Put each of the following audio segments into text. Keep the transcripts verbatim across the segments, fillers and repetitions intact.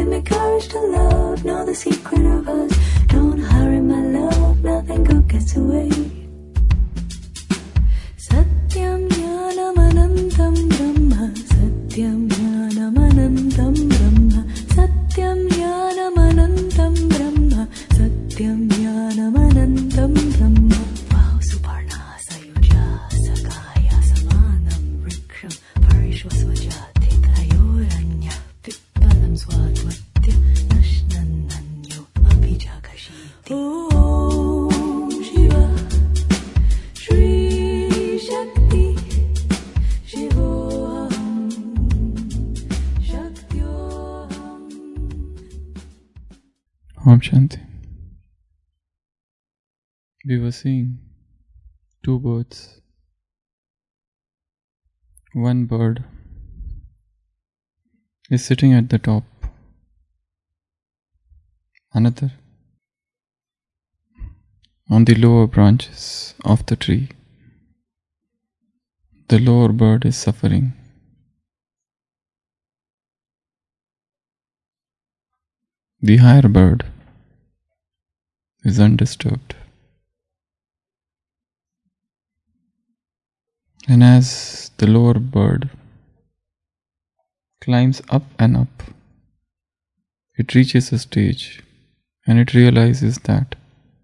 Give me courage to love, know the secret of us. Don't hurry my love, nothing good gets away. Satyam jnanam anantam brahma, Satyam jnanam anantam brahma, Satyam jnanam anantam brahma, Satyam jnanam anantam brahma. Wow, Suparna Sayuja Sakaya Samanam Vriksham Parishvasvajati Tayoranya Pippalam Swadvatya Nashnananyo Abhijakashiti. Om Shiva Shri Shakti Shivoham Shaktyoham. Om Shanti. We were seeing two birds. One bird is sitting at the top. Another on the lower branches of the tree. The lower bird is suffering. The higher bird is undisturbed. And as the lower bird climbs up and up, it reaches a stage and it realizes that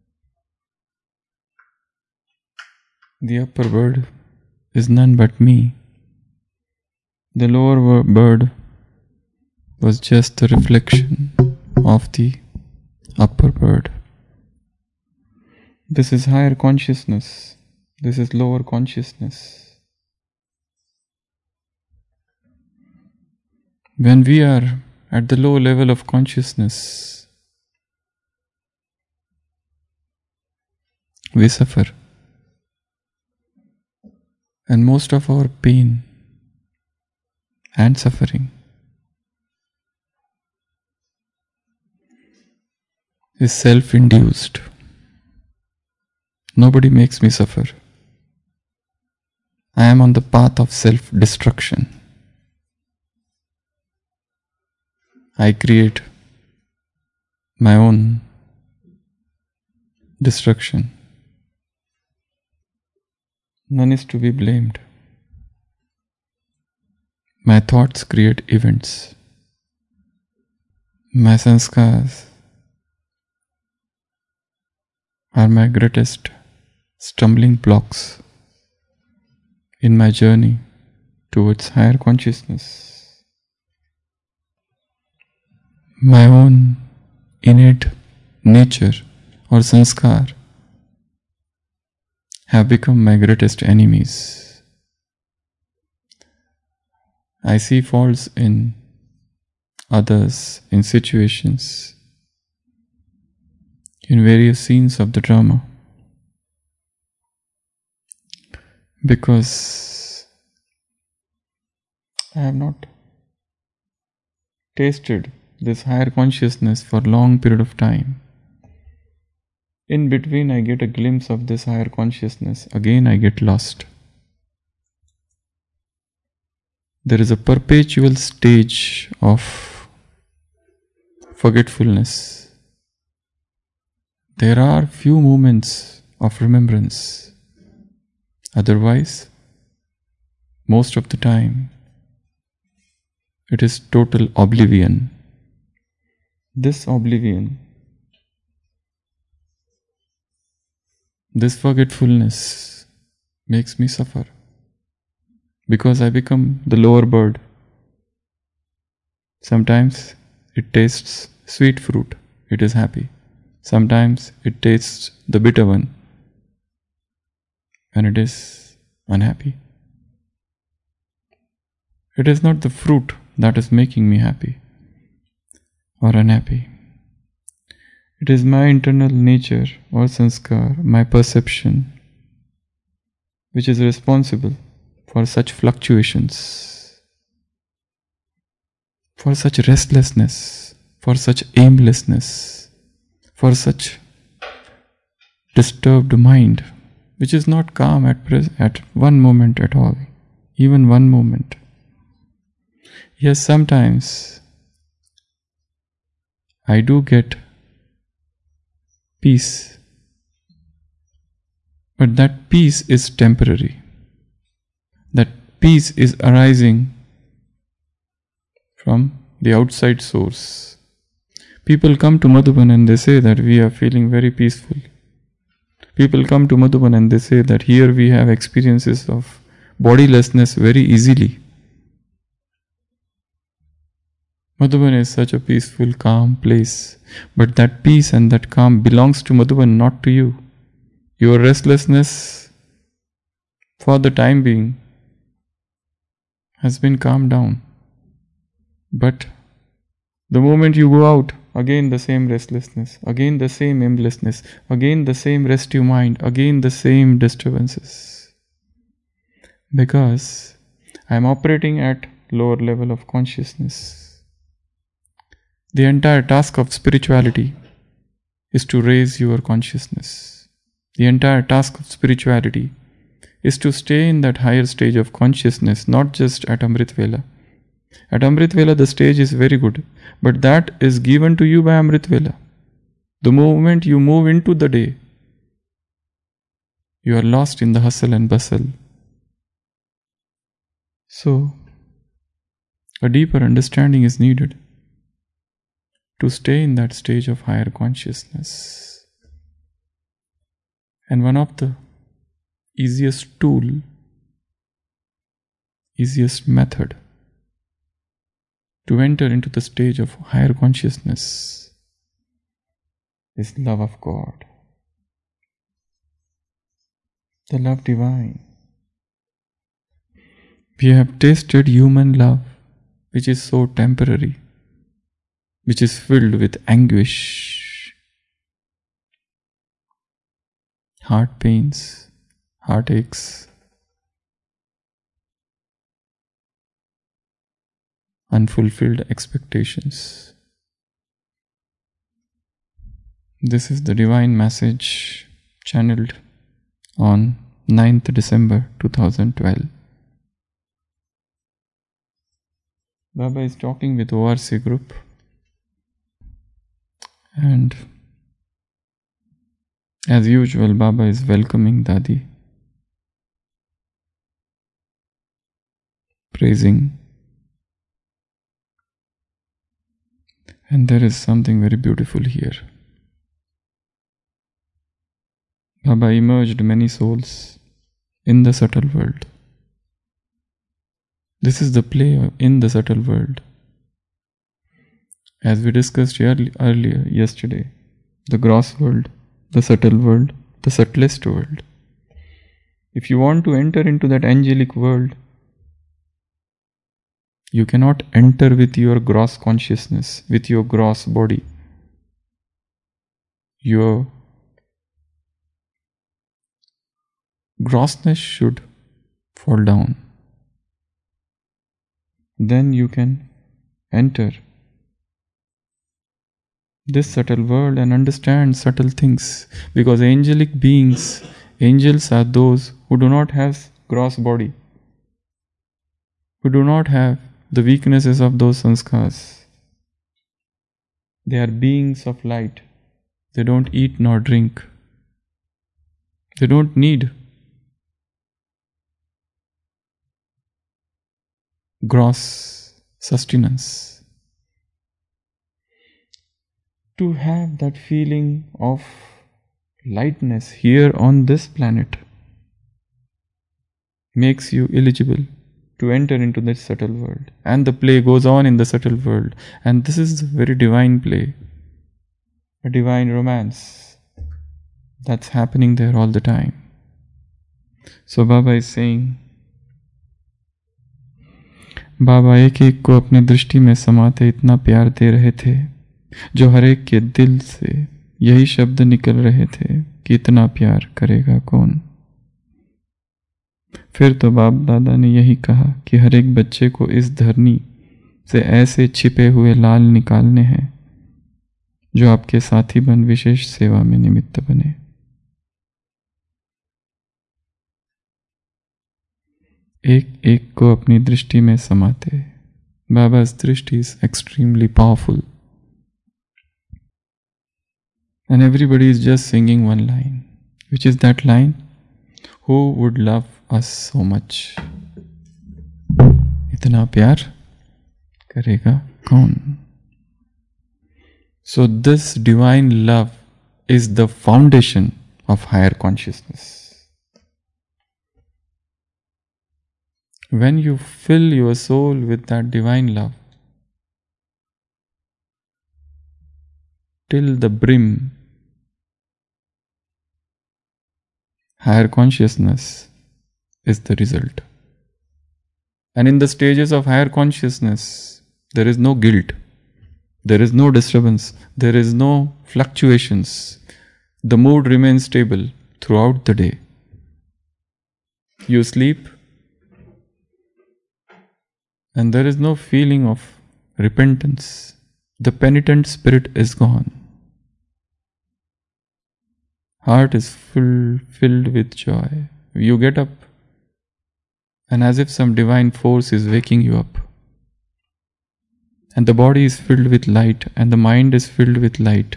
the upper bird is none but me. The lower bird was just the reflection of the upper bird. This is higher consciousness. This is lower consciousness. When we are at the low level of consciousness, we suffer. And most of our pain and suffering is self-induced. Nobody makes me suffer. I am on the path of self-destruction. I create my own destruction. None is to be blamed. My thoughts create events. My sanskars are my greatest stumbling blocks in my journey towards higher consciousness. My own innate nature or sanskar have become my greatest enemies. I see faults in others, in situations, in various scenes of the drama, because I have not tasted this higher consciousness for a long period of time. In between I get a glimpse of this higher consciousness, again I get lost. There is a perpetual stage of forgetfulness. There are few moments of remembrance. Otherwise, most of the time, it is total oblivion. This oblivion, this forgetfulness makes me suffer because I become the lower bird. Sometimes it tastes sweet fruit, it is happy. Sometimes it tastes the bitter one and it is unhappy. It is not the fruit that is making me happy or unhappy. It is my internal nature or sanskar, my perception, which is responsible for such fluctuations, for such restlessness, for such aimlessness, for such disturbed mind, which is not calm at pres- at one moment at all, even one moment. Yes, sometimes I do get peace. But that peace is temporary. That peace is arising from the outside source. People come to Madhuban and they say that we are feeling very peaceful. People come to Madhuban and they say that here we have experiences of bodilessness very easily. Madhuban is such a peaceful, calm place. But that peace and that calm belongs to Madhuban, not to you. Your restlessness, for the time being, has been calmed down. But the moment you go out, again the same restlessness, again the same aimlessness, again the same restive mind, again the same disturbances. Because I am operating at lower level of consciousness. The entire task of spirituality is to raise your consciousness. The entire task of spirituality is to stay in that higher stage of consciousness, not just at Amrit Vela. At Amrit Vela the stage is very good, but that is given to you by Amrit Vela. The moment you move into the day, you are lost in the hustle and bustle. So, a deeper understanding is needed to stay in that stage of higher consciousness. And one of the easiest tool, easiest method to enter into the stage of higher consciousness is love of God. The love divine. We have tasted human love, which is so temporary, which is filled with anguish, heart pains, heartaches, unfulfilled expectations. This is the divine message channeled on ninth December two thousand twelve. Baba is talking with O R C group, and as usual, Baba is welcoming Dadi, praising, and there is something very beautiful here. Baba emerged many souls in the subtle world. This is the play in the subtle world. As we discussed early, earlier yesterday, the gross world, the subtle world, the subtlest world. If you want to enter into that angelic world, you cannot enter with your gross consciousness, with your gross body. Your grossness should fall down. Then you can enter this subtle world and understand subtle things, because angelic beings, angels are those who do not have gross body, who do not have the weaknesses of those sanskars. They are beings of light. They don't eat nor drink. They don't need gross sustenance. To have that feeling of lightness here on this planet makes you eligible to enter into this subtle world. And the play goes on in the subtle world. And this is a very divine play, a divine romance that's happening there all the time. So Baba is saying, बाबा एक एक को अपनी दृष्टि में समाते इतना प्यार दे रहे थे, जो हर एक के दिल से यही शब्द निकल रहे थे कि इतना प्यार करेगा कौन। फिर तो बाप दादा ने यही कहा कि हर एक बच्चे को इस धरनी से ऐसे छिपे हुए लाल निकालने हैं जो आपके साथी बन विशेष सेवा में निमित्त बने। एक एक को अपनी दृष्टि में समाते। Baba's drishti is extremely powerful. And everybody is just singing one line. Which is that line? Who would love us so much? Itna pyar karega kaun? So this divine love is the foundation of higher consciousness. When you fill your soul with that divine love till the brim, higher consciousness is the result. And in the stages of higher consciousness, there is no guilt, there is no disturbance, there is no fluctuations. The mood remains stable throughout the day. You sleep, and there is no feeling of repentance. The penitent spirit is gone. Heart is full, filled with joy. You get up, and as if some divine force is waking you up. And the body is filled with light, and the mind is filled with light.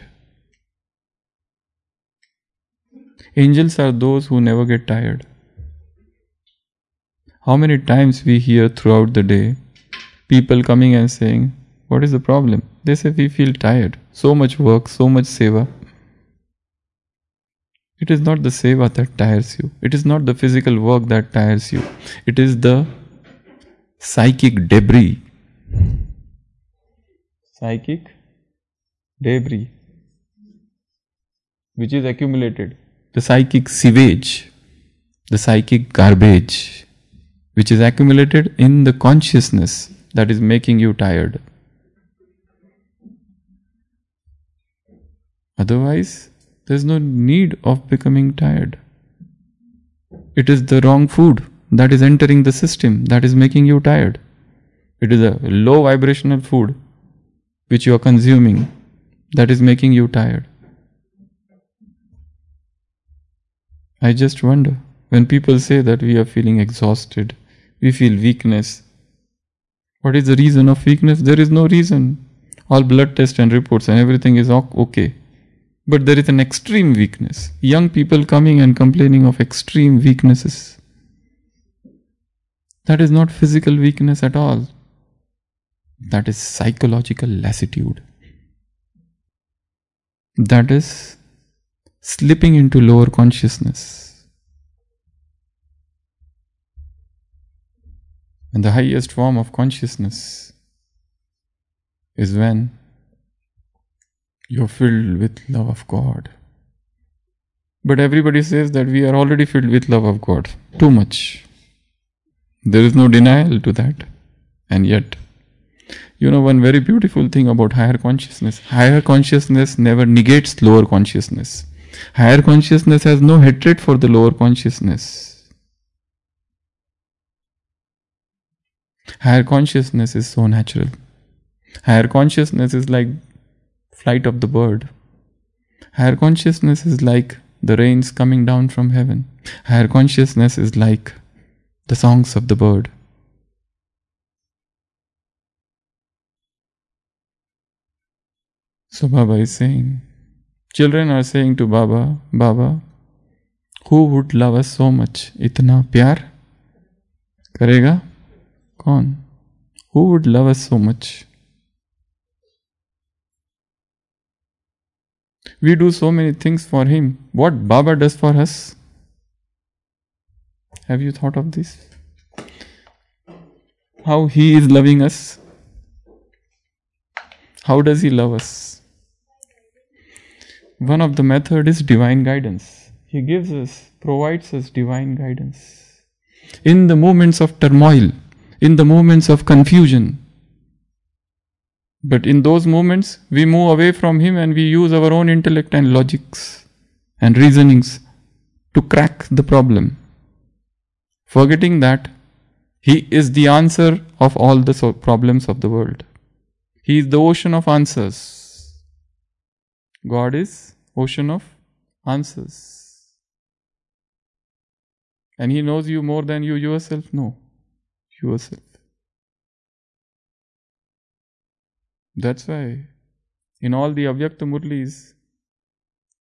Angels are those who never get tired. How many times we hear throughout the day people coming and saying, what is the problem? They say, we feel tired. So much work, so much seva. It is not the seva that tires you. It is not the physical work that tires you. It is the psychic debris. Psychic debris, which is accumulated. The psychic sewage, the psychic garbage, which is accumulated in the consciousness that is making you tired. Otherwise, there is no need of becoming tired. It is the wrong food that is entering the system that is making you tired. It is a low vibrational food which you are consuming that is making you tired. I just wonder, when people say that we are feeling exhausted, we feel weakness. What is the reason of weakness? There is no reason. All blood tests and reports and everything is okay. But there is an extreme weakness. Young people coming and complaining of extreme weaknesses. That is not physical weakness at all. That is psychological lassitude. That is slipping into lower consciousness. And the highest form of consciousness is when you're filled with love of God. But everybody says that we are already filled with love of God. Too much. There is no denial to that. And yet, you know one very beautiful thing about higher consciousness. Higher consciousness never negates lower consciousness. Higher consciousness has no hatred for the lower consciousness. Higher consciousness is so natural. Higher consciousness is like flight of the bird. Higher consciousness is like the rains coming down from heaven. Higher consciousness is like the songs of the bird. So Baba is saying, children are saying to Baba, Baba, who would love us so much? Itna pyar karega kaun? Who would love us so much? We do so many things for him. What Baba does for us? Have you thought of this? How he is loving us? How does he love us? One of the method is divine guidance. He gives us, provides us divine guidance. In the moments of turmoil, in the moments of confusion. But in those moments, we move away from him and we use our own intellect and logics and reasonings to crack the problem. Forgetting that he is the answer of all the so- problems of the world. He is the ocean of answers. God is ocean of answers. And he knows you more than you yourself know yourself. That's why in all the Avyakta Murlis,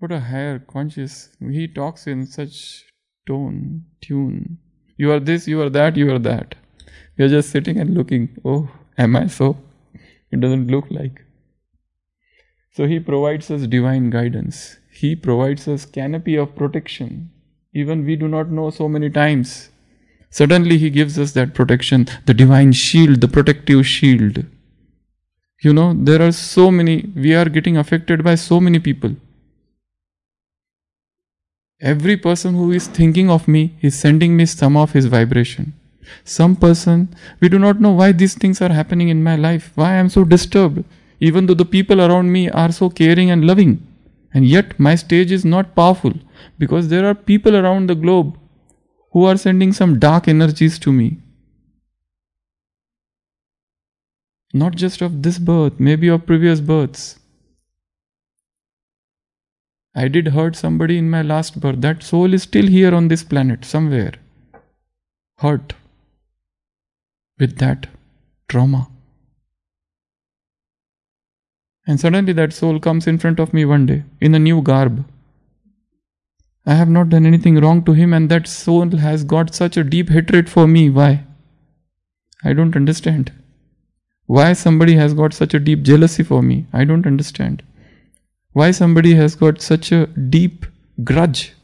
What a higher conscious. He talks in such tone, tune. You are this, you are that, you are that. You're just sitting and looking. Oh, am I so? It doesn't look like. So he provides us divine guidance. He provides us canopy of protection. Even we do not know so many times. Suddenly he gives us that protection, the divine shield, the protective shield. You know, there are so many, we are getting affected by so many people. Every person who is thinking of me is sending me some of his vibration. Some person, we do not know why these things are happening in my life, why I am so disturbed, even though the people around me are so caring and loving. And yet my stage is not powerful because there are people around the globe who are sending some dark energies to me. Not just of this birth, maybe of previous births. I did hurt somebody in my last birth. That soul is still here on this planet, somewhere. Hurt. With that trauma. And suddenly that soul comes in front of me one day, in a new garb. I have not done anything wrong to him and that soul has got such a deep hatred for me. Why? I don't understand. Why somebody has got such a deep jealousy for me? I don't understand. Why somebody has got such a deep grudge?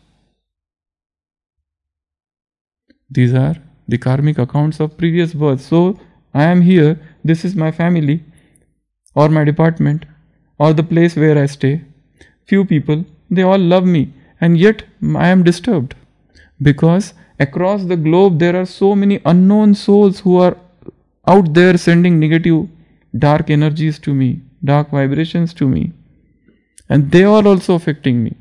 These are the karmic accounts of previous births. So, I am here, this is my family, or my department, or the place where I stay. Few people, they all love me, and yet I am disturbed. Because across the globe there are so many unknown souls who are out there sending negative, dark energies to me, dark vibrations to me. And they are also affecting me.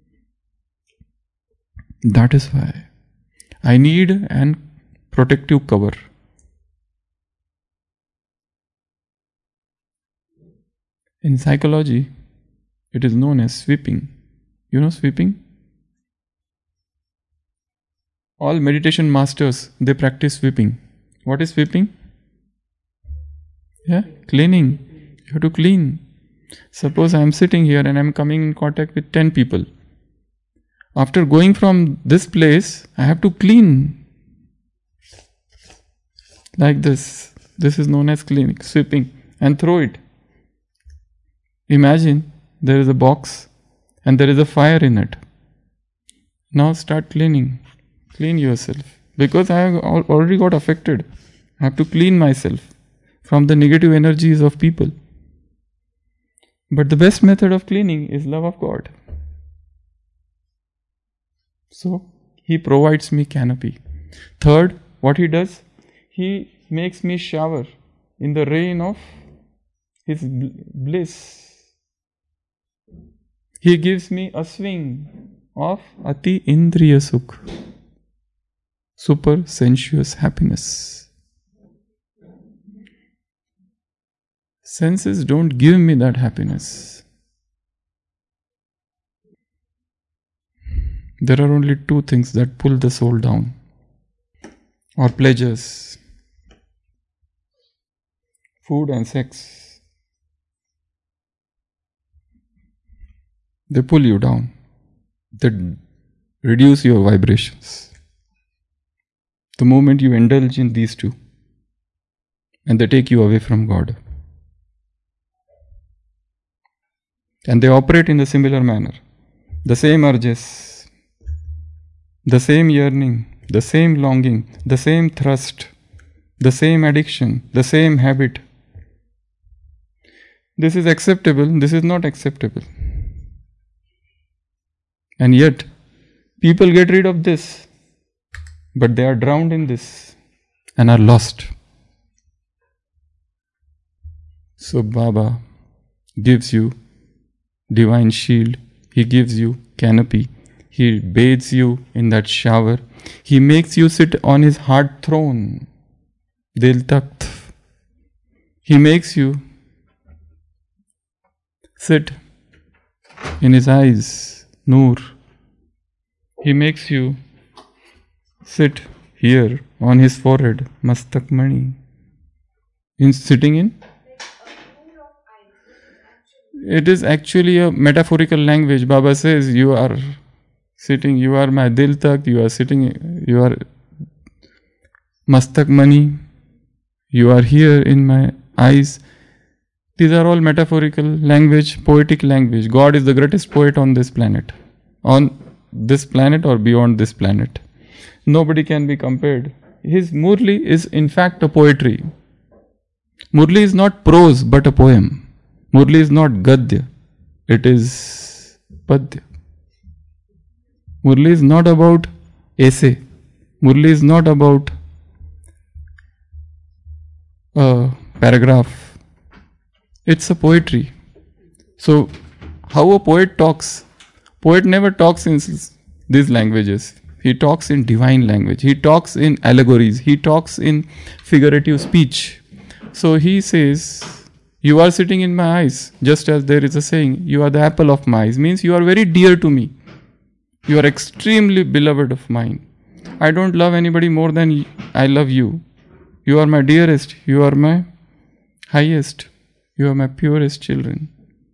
That is why I need an protective cover. In psychology, it is known as sweeping. You know sweeping? All meditation masters, they practice sweeping. What is sweeping? Yeah, cleaning. You have to clean. Suppose I am sitting here and I am coming in contact with ten people. After going from this place, I have to clean. Like this. This is known as cleaning, sweeping, and throw it. Imagine there is a box and there is a fire in it. Now start cleaning. Clean yourself. Because I have already got affected. I have to clean myself from the negative energies of people. But the best method of cleaning is love of God. So, He provides me canopy. Third, what He does? He makes me shower in the rain of His bliss. He gives me a swing of Ati Indriya Sukh, super sensuous happiness. Senses don't give me that happiness. There are only two things that pull the soul down, or pleasures: food and sex. They pull you down. They reduce your vibrations. The moment you indulge in these two, and they take you away from God. And they operate in a similar manner. The same urges, the same yearning, the same longing, the same thirst, the same addiction, the same habit. This is acceptable, this is not acceptable. And yet, people get rid of this, but they are drowned in this and are lost. So Baba gives you divine shield, He gives you canopy, He bathes you in that shower, He makes you sit on His heart throne, Dil Takht. He makes you sit in His eyes, Noor. He makes you sit here on His forehead, Mastak Mani. In sitting in? It is actually a metaphorical language. Baba says, you are sitting, you are my dil tak, you are sitting, you are mastak mani, you are here in my eyes. These are all metaphorical language, poetic language. God is the greatest poet on this planet. On this planet or beyond this planet. Nobody can be compared. His Murli is in fact a poetry. Murli is not prose but a poem. Murli is not Gadya. It is Padya. Murli is not about essay. Murli is not about a paragraph. It's a poetry. So, how a poet talks? Poet never talks in these languages. He talks in divine language. He talks in allegories. He talks in figurative speech. So he says, you are sitting in my eyes. Just as there is a saying, you are the apple of my eyes. Means you are very dear to me. You are extremely beloved of mine. I don't love anybody more than I love you. You are my dearest. You are my highest. You are my purest children.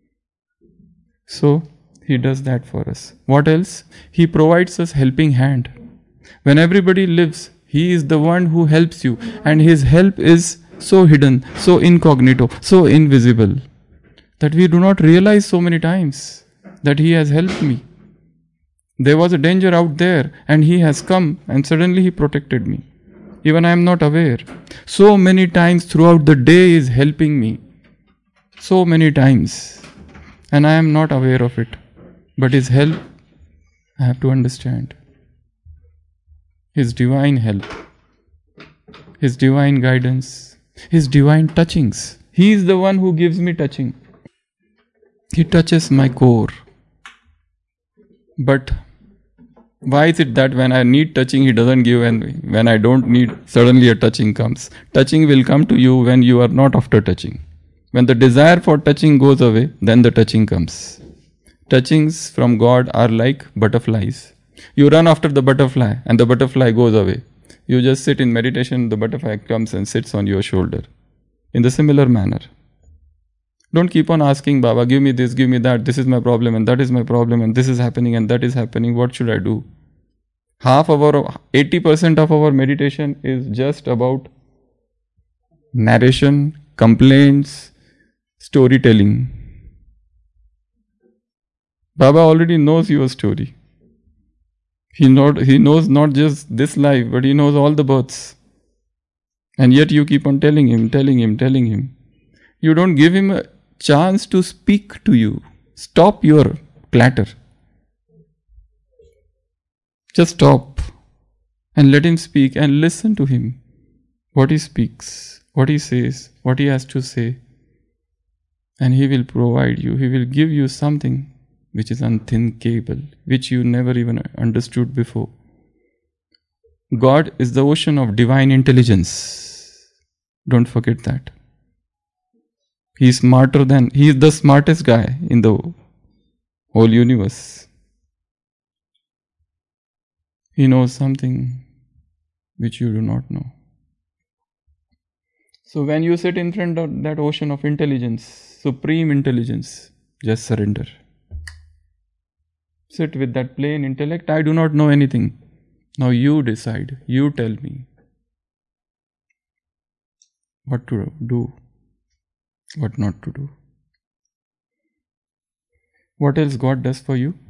So, He does that for us. What else? He provides us helping hand. When everybody lives, He is the one who helps you. And His help is so hidden, so incognito, so invisible, that we do not realize so many times that He has helped me. There was a danger out there and He has come and suddenly He protected me. Even I am not aware. So many times throughout the day He is helping me. So many times. And I am not aware of it. But His help, I have to understand. His divine help. His divine guidance. His divine touchings. He is the one who gives me touching. He touches my core. But why is it that when I need touching, He doesn't give, and when I don't need, suddenly a touching comes? Touching will come to you when you are not after touching. When the desire for touching goes away, then the touching comes. Touchings from God are like butterflies. You run after the butterfly and the butterfly goes away. You just sit in meditation, the butterfly comes and sits on your shoulder. In the similar manner. Don't keep on asking, Baba, give me this, give me that, this is my problem and that is my problem and this is happening and that is happening, what should I do? Half of our, eighty percent of our meditation is just about narration, complaints, storytelling. Baba already knows your story. He, not, he knows not just this life, but He knows all the births. And yet you keep on telling Him, telling Him, telling Him. You don't give Him a chance to speak to you. Stop your clatter. Just stop and let Him speak and listen to Him. What He speaks, what He says, what He has to say. And He will provide you. He will give you something which is unthinkable, which you never even understood before. God is the ocean of divine intelligence. Don't forget that. He is smarter than, He is the smartest guy in the whole universe. He knows something which you do not know. So when you sit in front of that ocean of intelligence, supreme intelligence, just surrender. Sit with that plain intellect. I do not know anything. Now you decide. You tell me what to do, what not to do. What else God does for you?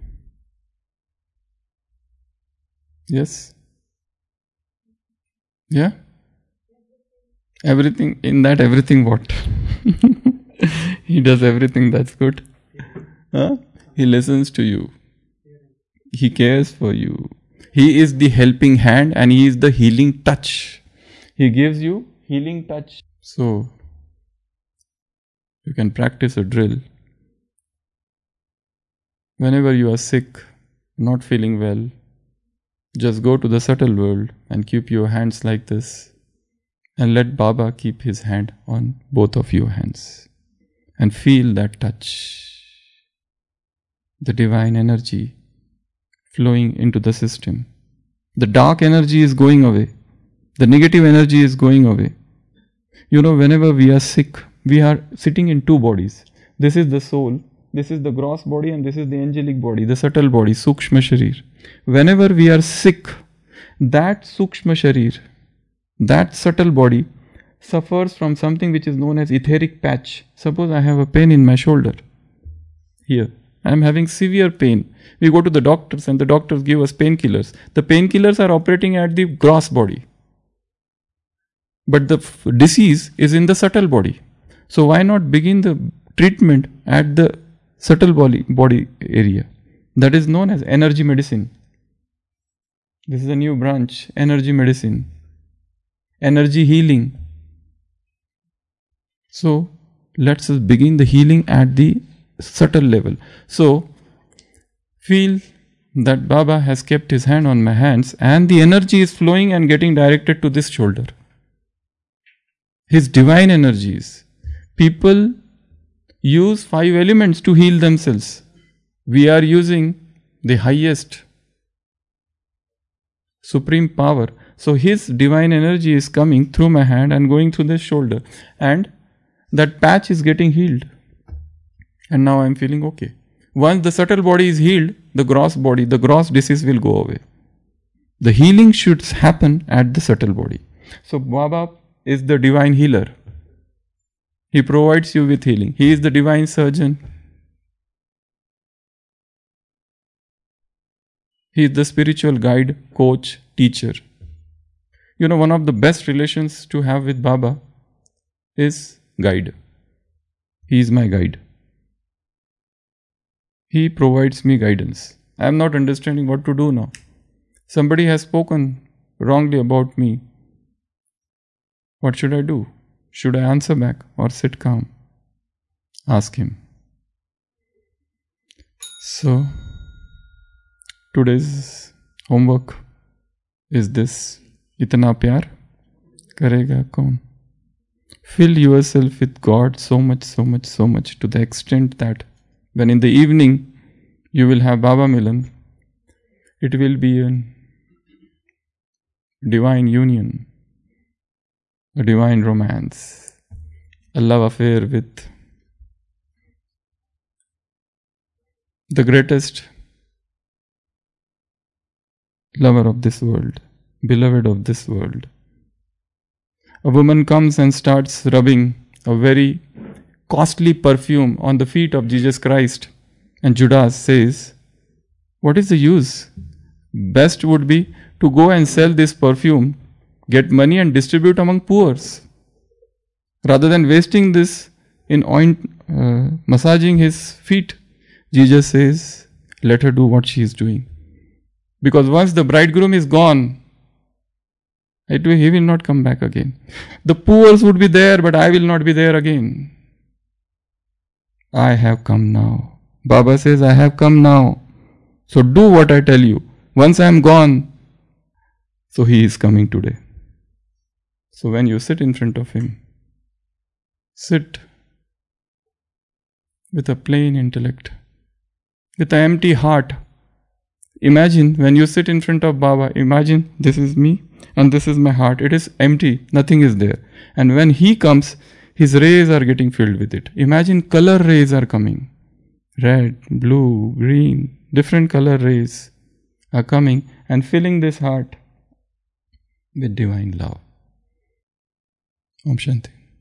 Yes? Yeah? Everything, in that everything what? He does everything, that's good. Huh? He listens to you. He cares for you. He is the helping hand and He is the healing touch. He gives you healing touch. So, you can practice a drill. Whenever you are sick, not feeling well, just go to the subtle world and keep your hands like this. And let Baba keep his hand on both of your hands. And feel that touch. The divine energy flowing into the system. The dark energy is going away. The negative energy is going away. You know, whenever we are sick, we are sitting in two bodies. This is the soul, this is the gross body, and this is the angelic body, the subtle body, Sukshma Sharir. Whenever we are sick, that Sukshma Sharir, that subtle body, suffers from something which is known as etheric patch. Suppose I have a pain in my shoulder. Here, I am having severe pain. We go to the doctors and the doctors give us painkillers. The painkillers are operating at the gross body. But the f- disease is in the subtle body. So why not begin the treatment at the subtle body, body area? That is known as energy medicine. This is a new branch, energy medicine, energy healing. So let's begin the healing at the subtle level. So feel that Baba has kept his hand on my hands and the energy is flowing and getting directed to this shoulder. His divine energies. People use five elements to heal themselves. We are using the highest supreme power. So his divine energy is coming through my hand and going through this shoulder, and that patch is getting healed. And now I am feeling okay. Once the subtle body is healed, the gross body, the gross disease will go away. The healing should happen at the subtle body. So Baba is the divine healer. He provides you with healing. He is the divine surgeon. He is the spiritual guide, coach, teacher. You know, one of the best relations to have with Baba is guide. He is my guide. He provides me guidance. I am not understanding what to do now. Somebody has spoken wrongly about me. What should I do? Should I answer back or sit calm? Ask him. So, today's homework is this. Itna pyar karega kaun? Fill yourself with God so much, so much, so much to the extent that when in the evening you will have Baba Milan, it will be a divine union, a divine romance, a love affair with the greatest lover of this world, beloved of this world. A woman comes and starts rubbing a very costly perfume on the feet of Jesus Christ, and Judas says, what is the use? Best would be to go and sell this perfume, get money and distribute among poor, rather than wasting this in oint, uh, massaging his feet. Jesus says, let her do what she is doing. Because once the bridegroom is gone, it will, he will not come back again. The poor would be there, but I will not be there again. I have come now. Baba says, I have come now. So do what I tell you. Once I am gone, so he is coming today. So when you sit in front of him, sit with a plain intellect, with an empty heart. Imagine when you sit in front of Baba, imagine this is me and this is my heart. It is empty, nothing is there. And when he comes, his rays are getting filled with it. Imagine color rays are coming. Red, blue, green, different color rays are coming and filling this heart with divine love. Om Shanti.